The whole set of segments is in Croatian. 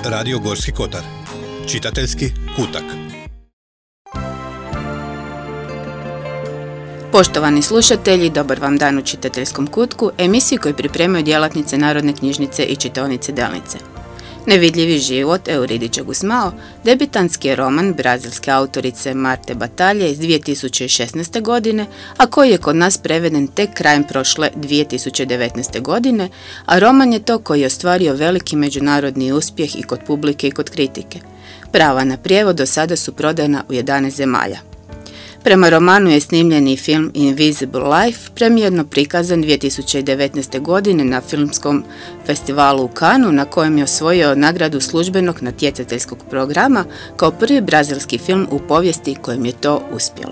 Radio Gorski Kotar. Čitateljski kutak. Poštovani slušatelji, dobar vam dan u Čitateljskom kutku, emisiju koju pripremaju djelatnice Narodne knjižnice i čitaonice Delnice. Nevidljivi život Euridice Gusmao debitanski je roman brazilske autorice Marte Batalje iz 2016. godine, a koji je kod nas preveden tek krajem prošle 2019. godine, a roman je to koji je ostvario veliki međunarodni uspjeh i kod publike i kod kritike. Prava na prijevod do sada su prodana u 11 zemalja. Prema romanu je snimljeni film Invisible Life premijerno prikazan 2019. godine na filmskom festivalu u Cannesu, na kojem je osvojio nagradu službenog natjecateljskog programa kao prvi brazilski film u povijesti kojem je to uspjelo.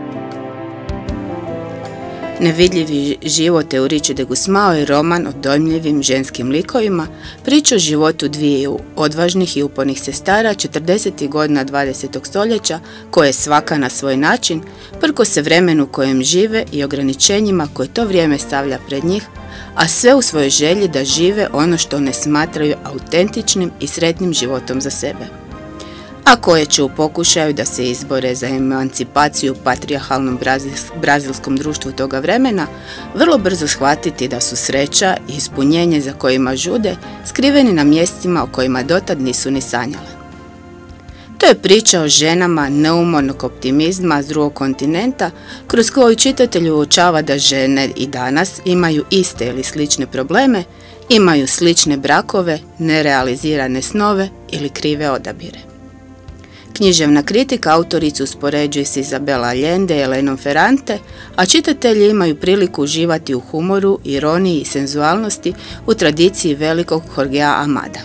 Nevidljivi život Euridice de Gusmao je roman o dojmljivim ženskim likovima, priča o životu dviju odvažnih i upornih sestara 40. godina 20. stoljeća, koje svaka na svoj način, prko se vremenu kojem žive i ograničenjima koje to vrijeme stavlja pred njih, a sve u svojoj želji da žive ono što ne smatraju autentičnim i sretnim životom za sebe, a koje će u pokušaju da se izbore za emancipaciju u patrijarhalnom brazilskom društvu toga vremena vrlo brzo shvatiti da su sreća i ispunjenje za kojima žude skriveni na mjestima o kojima dotad nisu ni sanjale. To je priča o ženama neumornog optimizma s drugog kontinenta, kroz koju čitatelj uočava da žene i danas imaju iste ili slične probleme, imaju slične brakove, nerealizirane snove ili krive odabire. Književna kritika autoricu uspoređuje s Isabel Allende i Elenom Ferrante, a čitatelji imaju priliku uživati u humoru, ironiji i senzualnosti u tradiciji velikog Jorgea Amada.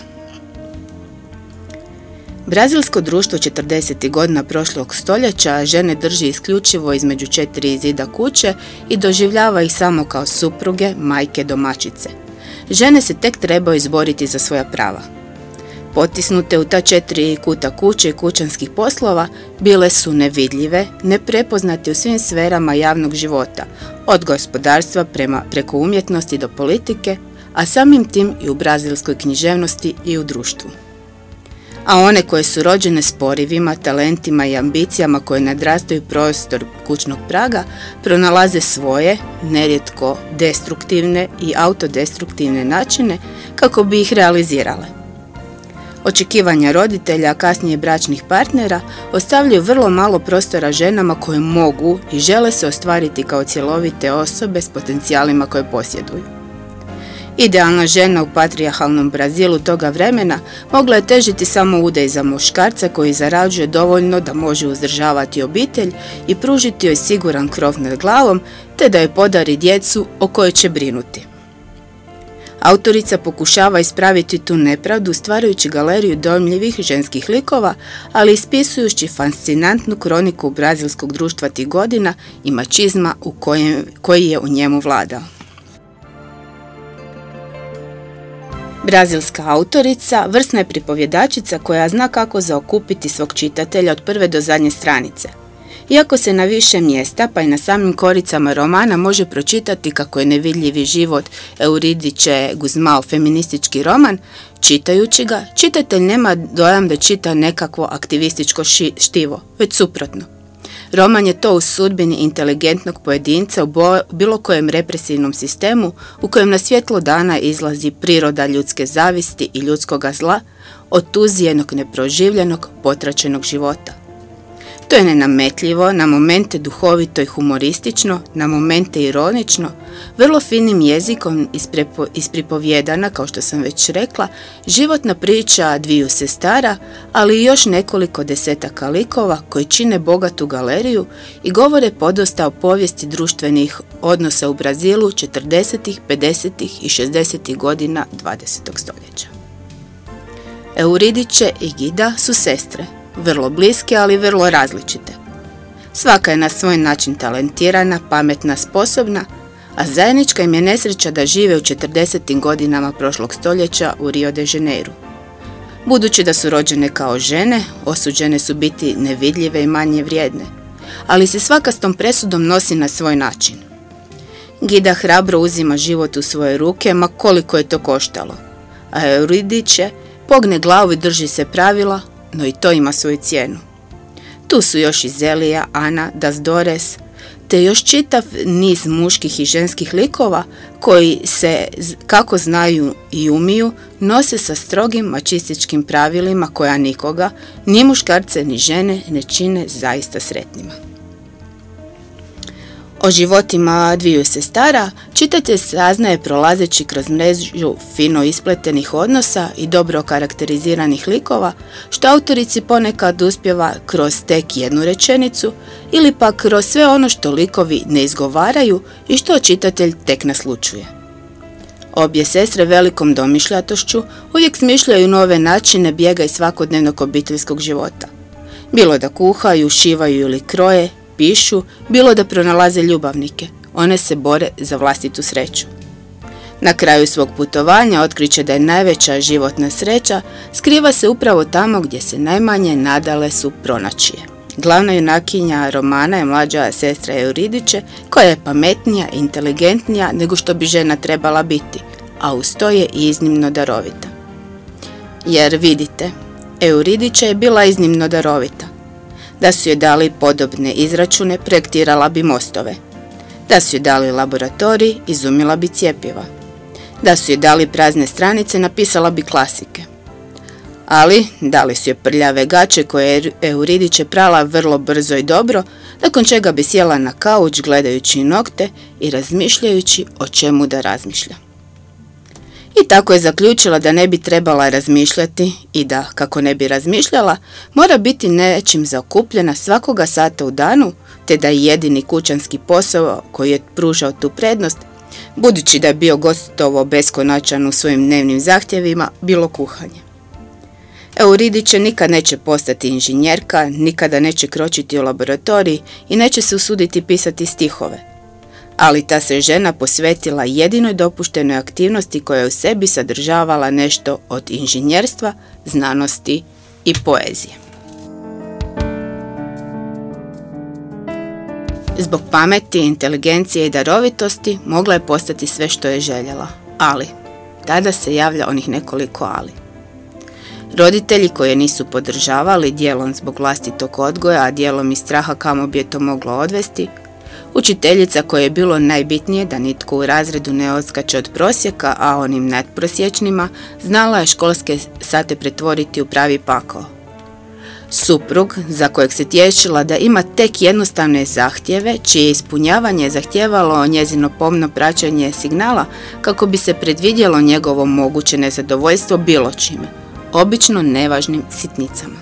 Brazilsko društvo 40. godina prošlog stoljeća žene drži isključivo između 4 zida kuće i doživljava ih samo kao supruge, majke, domaćice. Žene se tek trebaju izboriti za svoja prava. Potisnute u ta 4 kuta kuće i kućanskih poslova, bile su nevidljive, neprepoznate u svim sferama javnog života, od gospodarstva preko umjetnosti do politike, a samim tim i u brazilskoj književnosti i u društvu. A one koje su rođene s porivima, talentima i ambicijama koje nadrastaju prostor kućnog praga, pronalaze svoje, nerijetko destruktivne i autodestruktivne načine kako bi ih realizirale. Očekivanja roditelja, a kasnije bračnih partnera, ostavljaju vrlo malo prostora ženama koje mogu i žele se ostvariti kao cjelovite osobe s potencijalima koje posjeduju. Idealna žena u patrijarhalnom Brazilu toga vremena mogla je težiti samo udej za muškarca koji zarađuje dovoljno da može uzdržavati obitelj i pružiti joj siguran krov nad glavom, te da joj podari djecu o kojoj će brinuti. Autorica pokušava ispraviti tu nepravdu stvarajući galeriju dojmljivih ženskih likova, ali ispisujući fascinantnu kroniku brazilskog društva tih godina i mačizma koji je u njemu vladao. Brazilska autorica vrsna je pripovjedačica koja zna kako zaokupiti svog čitatelja od prve do zadnje stranice. Iako se na više mjesta, pa i na samim koricama romana može pročitati kako je Nevidljivi život Euridice Gusmao feministički roman, čitajući ga, čitatelj nema dojam da čita nekakvo aktivističko štivo, već suprotno. Roman je to u sudbini inteligentnog pojedinca u bilo kojem represivnom sistemu u kojem na svjetlo dana izlazi priroda ljudske zavisti i ljudskoga zla, otuzijenog, neproživljenog, potračenog života. To je nenametljivo, na momente duhovito i humoristično, na momente ironično, vrlo finim jezikom ispripovjedana, kao što sam već rekla, životna priča dviju sestara, ali i još nekoliko desetaka likova koji čine bogatu galeriju i govore podosta o povijesti društvenih odnosa u Brazilu 40., 50. i 60. godina 20. stoljeća. Euridice i Gida su sestre, vrlo bliske, ali vrlo različite. Svaka je na svoj način talentirana, pametna, sposobna, a zajednička im je nesreća da žive u 40. godinama prošlog stoljeća u Rio de Janeiru. Budući da su rođene kao žene, osuđene su biti nevidljive i manje vrijedne, ali se svaka s tom presudom nosi na svoj način. Gida hrabro uzima život u svoje ruke, ma koliko je to koštalo, a Euridice pogne glavu i drži se pravila, no i to ima svoju cijenu. Tu su još i Zelija, Ana, Dasdores, te još čitav niz muških i ženskih likova koji se, kako znaju i umiju, nose sa strogim mačističkim pravilima koja nikoga, ni muškarce ni žene, ne čine zaista sretnima. O životima dviju sestara čitatelj saznaje prolazeći kroz mrežu fino ispletenih odnosa i dobro karakteriziranih likova, što autorici ponekad uspijeva kroz tek jednu rečenicu ili pak kroz sve ono što likovi ne izgovaraju i što čitatelj tek naslučuje. Obje sestre velikom domišljatošću uvijek smišljaju nove načine bijega iz svakodnevnog obiteljskog života. Bilo da kuhaju, šivaju ili kroje, pišu, bilo da pronalaze ljubavnike, one se bore za vlastitu sreću. Na kraju svog putovanja otkriće da je najveća životna sreća skriva se upravo tamo gdje se najmanje nadale su pronaći je. Glavna junakinja romana je mlađa sestra Euridice, koja je pametnija i inteligentnija nego što bi žena trebala biti, a uz to je i iznimno darovita. Jer vidite, Euridice je bila iznimno darovita. Da su joj dali podobne izračune, projektirala bi mostove. Da su joj dali laboratorij, izumila bi cjepiva. Da su joj dali prazne stranice, napisala bi klasike. Ali dali su joj prljave gaće koje je Euridice prala vrlo brzo i dobro, nakon čega bi sjela na kauč gledajući nokte i razmišljajući o čemu da razmišlja. I tako je zaključila da ne bi trebala razmišljati i da, kako ne bi razmišljala, mora biti nečim zaokupljena svakoga sata u danu, te da je jedini kućanski posao koji je pružao tu prednost, budući da je bio gotovo beskonačan u svojim dnevnim zahtjevima, bilo kuhanje. Euridice nikad neće postati inženjerka, nikada neće kročiti u laboratorij i neće se usuditi pisati stihove. Ali ta se žena posvetila jedinoj dopuštenoj aktivnosti koja je u sebi sadržavala nešto od inženjerstva, znanosti i poezije. Zbog pameti, inteligencije i darovitosti mogla je postati sve što je željela, ali tada se javlja onih nekoliko ali. Roditelji koji je nisu podržavali, dijelom zbog vlastitog odgoja, a dijelom iz straha kamo bi je to moglo odvesti, učiteljica kojoj je bilo najbitnije da nitko u razredu ne odskače od prosjeka, a onim nadprosječnima znala je školske sate pretvoriti u pravi pakao. Suprug za kojeg se tješila da ima tek jednostavne zahtjeve, čije ispunjavanje zahtijevalo njezino pomno praćenje signala kako bi se predvidjelo njegovo moguće nezadovoljstvo bilo čime, obično nevažnim sitnicama.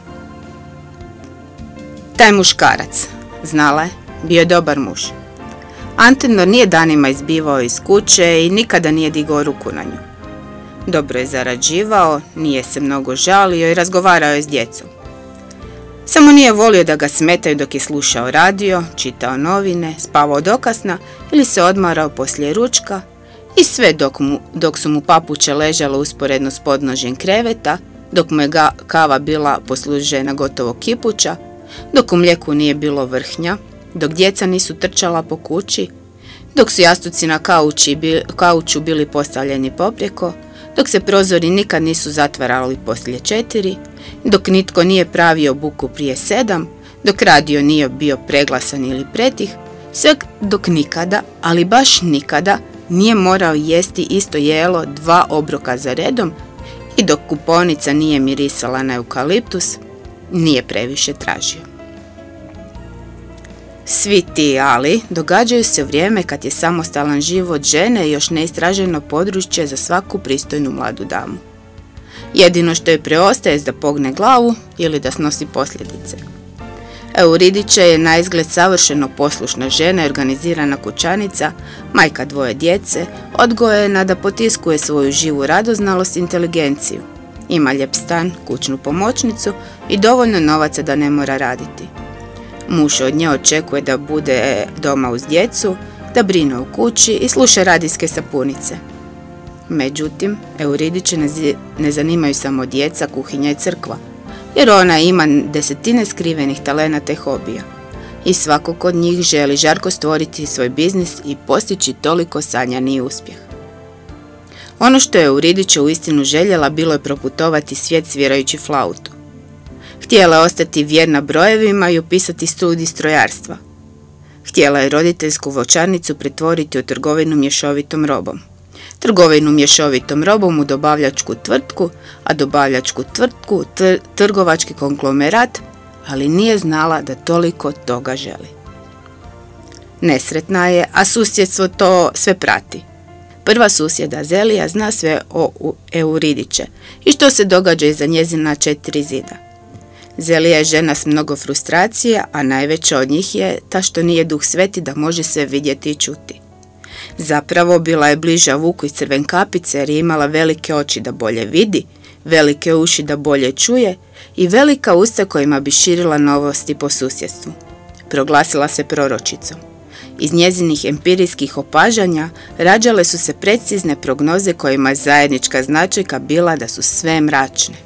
Taj muškarac, znala je, bio je dobar muž. Antenor nije danima izbivao iz kuće i nikada nije digao ruku na nju. Dobro je zarađivao, nije se mnogo žalio i razgovarao je s djecom. Samo nije volio da ga smetaju dok je slušao radio, čitao novine, spavao dokasna ili se odmarao poslije ručka i sve dok su mu papuče ležale usporedno s podnožjem kreveta, dok mu je kava bila poslužena gotovo kipuća, dok u mlijeku nije bilo vrhnja, dok djeca nisu trčala po kući, dok su jastuci na kauču bili postavljeni poprijeko, dok se prozori nikad nisu zatvarali poslije 4, dok nitko nije pravio buku prije 7, dok radio nije bio preglasan ili pretih, sve dok nikada, ali baš nikada, nije morao jesti isto jelo 2 obroka za redom i dok kuponica nije mirisala na eukaliptus, nije previše tražio. Svi ti ali događaju se u vrijeme kad je samostalan život žene još neistraženo područje za svaku pristojnu mladu damu. Jedino što joj preostaje je da pogne glavu ili da snosi posljedice. Euridice je naizgled savršeno poslušna žena i organizirana kućanica, majka 2 djece, odgojena da potiskuje svoju živu radoznalost i inteligenciju. Ima lijep stan, kućnu pomoćnicu i dovoljno novaca da ne mora raditi. Muž od nje očekuje da bude doma uz djecu, da brine u kući i sluša radijske sapunice. Međutim, Euridice ne zanimaju samo djeca, kuhinja i crkva, jer ona ima desetine skrivenih talenata i hobija. I svakog od njih želi žarko stvoriti svoj biznis i postići toliko sanjani uspjeh. Ono što je Euridice uistinu željela bilo je proputovati svijet svirajući flautu. Htjela je ostati vjerna brojevima i upisati studij strojarstva. Htjela je roditeljsku voćarnicu pretvoriti u trgovinu mješovitom robom. Trgovinu mješovitom robom u dobavljačku tvrtku, a dobavljačku tvrtku trgovački konglomerat, ali nije znala da toliko toga želi. Nesretna je, a susjedstvo to sve prati. Prva susjeda Zelija zna sve o Euridice i što se događa iza njezina 4 zida. Zelija je žena s mnogo frustracija, a najveća od njih je ta što nije Duh Sveti da može sve vidjeti i čuti. Zapravo bila je bliža Vuku iz Crvenkapice jer je imala velike oči da bolje vidi, velike uši da bolje čuje i velika usta kojima bi širila novosti po susjedstvu. Proglasila se proročicom. Iz njezinih empirijskih opažanja rađale su se precizne prognoze kojima je zajednička značajka bila da su sve mračne.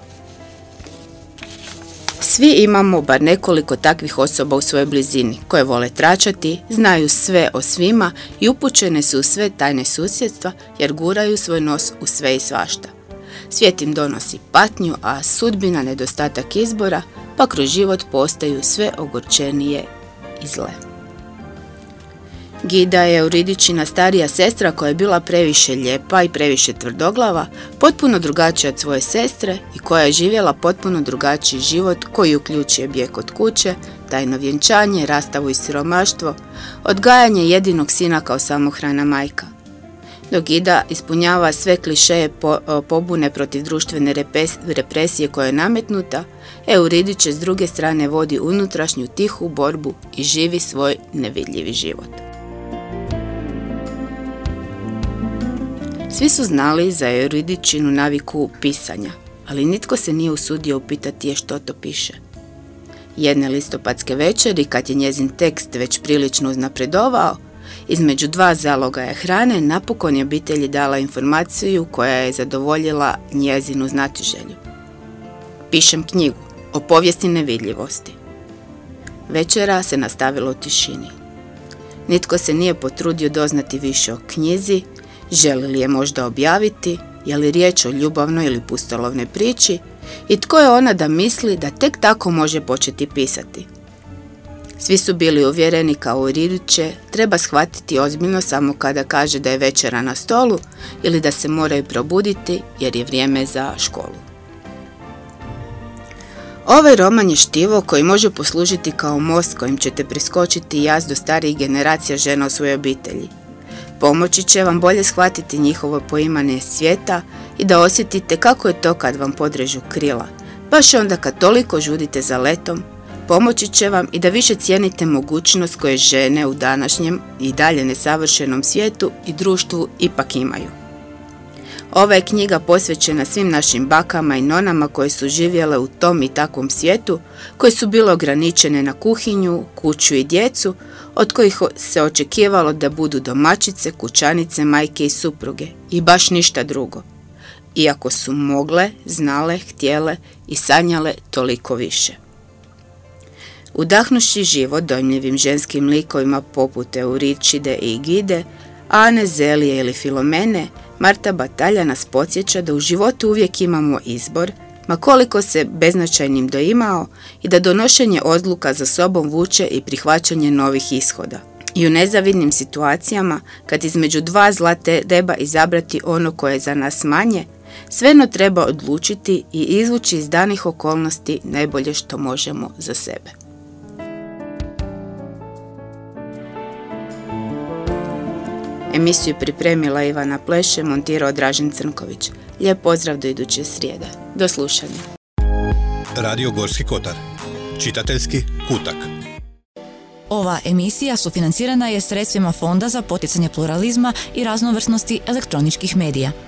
Svi imamo bar nekoliko takvih osoba u svojoj blizini koje vole tračati, znaju sve o svima i upućene su u sve tajne susjedstva jer guraju svoj nos u sve i svašta. Svijet im donosi patnju, a sudbina nedostatak izbora, pa kroz život postaju sve ogorčenije i zle. Gida je Euridicina starija sestra koja je bila previše lijepa i previše tvrdoglava, potpuno drugačija od svoje sestre i koja je živjela potpuno drugačiji život koji uključuje bijeg od kuće, tajno vjenčanje, rastavu i siromaštvo, odgajanje jedinog sina kao samohrana majka. Dok Gida ispunjava sve klišeje pobune protiv društvene represije koja je nametnuta, Euridice s druge strane vodi unutrašnju tihu borbu i živi svoj nevidljivi život. Svi su znali za Euridicinu naviku pisanja, ali nitko se nije usudio upitati je što to piše. Jedne listopadske večeri, kad je njezin tekst već prilično uznapredovao, između 2 zalogaja hrane napokon je obitelji dala informaciju koja je zadovoljila njezinu znatiželju. Pišem knjigu o povijesti nevidljivosti. Večera se nastavila u tišini. Nitko se nije potrudio doznati više o knjizi, želi li je možda objaviti, je li riječ o ljubavnoj ili pustolovnoj priči i tko je ona da misli da tek tako može početi pisati. Svi su bili uvjereni kao Euridice treba shvatiti ozbiljno samo kada kaže da je večera na stolu ili da se moraju probuditi jer je vrijeme za školu. Ovaj roman je štivo koji može poslužiti kao most kojim ćete preskočiti jaz do starijih generacija žena u svojoj obitelji. Pomoći će vam bolje shvatiti njihovo poimanje svijeta i da osjetite kako je to kad vam podrežu krila, baš onda kad toliko žudite za letom. Pomoći će vam i da više cijenite mogućnost koje žene u današnjem i dalje nesavršenom svijetu i društvu ipak imaju. Ova je knjiga posvećena svim našim bakama i nonama koje su živjele u tom i takvom svijetu, koje su bile ograničene na kuhinju, kuću i djecu, od kojih se očekivalo da budu domaćice, kućanice, majke i supruge i baš ništa drugo. Iako su mogle, znale, htjele i sanjale toliko više. Udahnuši život dojmljivim ženskim likovima poput Euricide i Gide, Ane, Zelije ili Filomene, Marta Batalja nas podsjeća da u životu uvijek imamo izbor, ma koliko se beznačajnim doimao, i da donošenje odluka za sobom vuče i prihvaćanje novih ishoda. I u nezavidnim situacijama, kad između 2 zla treba izabrati ono koje je za nas manje, svejedno treba odlučiti i izvući iz danih okolnosti najbolje što možemo za sebe. Emisiju pripremila Ivana Pleše, montirao Dražen Crnković. Lijep pozdrav do iduće srijede. Do slušanja. Radio Gorski Kotar. Čitateljski kutak. Ova emisija sufinancirana je sredstvima Fonda za poticanje pluralizma i raznovrsnosti elektroničkih medija.